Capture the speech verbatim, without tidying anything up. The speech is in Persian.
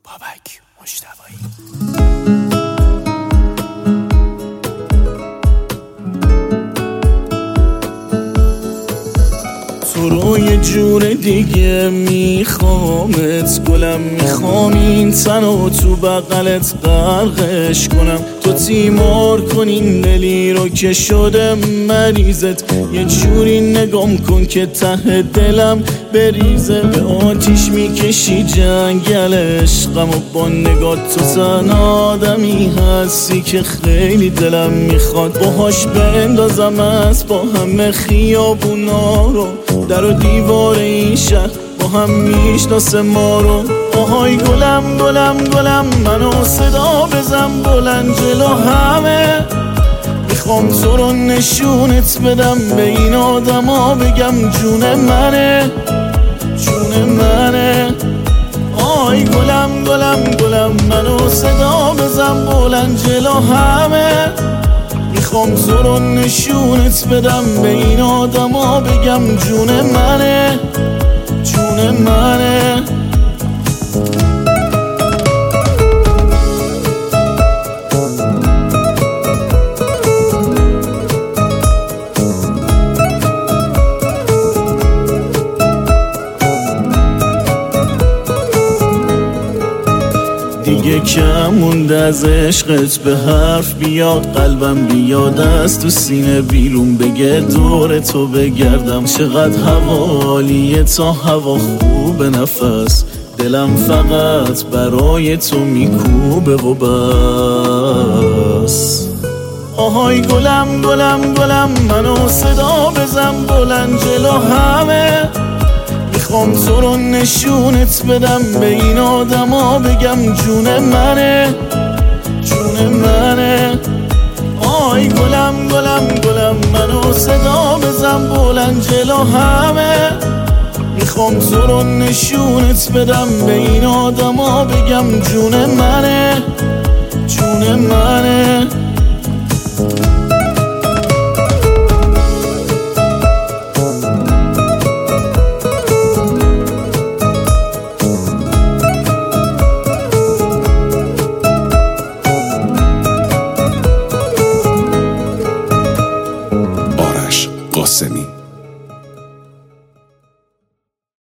بابک مجتبی. تو رو یه جور دیگه میخوامت گلم، میخوام این تنو تو بغلت غرقش کنم، تو تیمار کنین دلی رو که شده مریضت، یه جوری نگام کن که ته دلم بریزه، به آتیش میکشی جنگل عشقم و با نگاه تو تن آدمی هستی که خیلی دلم میخواد باهاش بندازم از با همه خیابونا رو، در و دیوار این شهر با هم میشناسه ما رو. آهای گلم گلم گلم منو صدا بزن بلند جلو همه، میخوام تو رو نشونت بدم به این آدما، بگم جون منه جون منه. آهای گلم گلم گلم منو صدا بزن بلند جلو همه، میخوام تو رو نشونت بدم به این آدما، بگم جون منه جون منه. دیگه کم مونده از عشقت به حرف بیاد، قلبم بیاد از تو سینه بیرون بگه دور تو بگردم، چقدر حوالیه تا هوا خوبه نفس، دلم فقط برای تو میکوبه و بس. آهای گلم گلم گلم منو صدا بزن بلند جلو همه، میخوام تو رو نشونت بدم به این آدما، بگم جون منه جون منه. آی گلم گلم گلم منو صدا بزن بلند جلو همه، میخوام تو رو نشونت بدم به این آدما، بگم جون منه جون منه.